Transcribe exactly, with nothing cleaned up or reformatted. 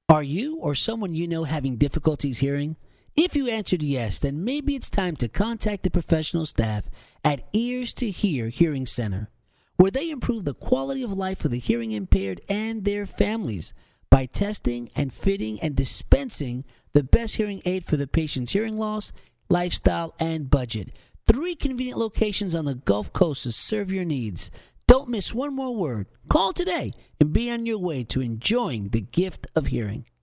Are you or someone you know having difficulties hearing? If you answered yes, then maybe it's time to contact the professional staff at Ears to Hear Hearing Center, where they improve the quality of life for the hearing impaired and their families by testing and fitting and dispensing the best hearing aid for the patient's hearing loss, lifestyle, and budget. Three convenient locations on the Gulf Coast to serve your needs. Don't miss one more word. Call today and be on your way to enjoying the gift of hearing.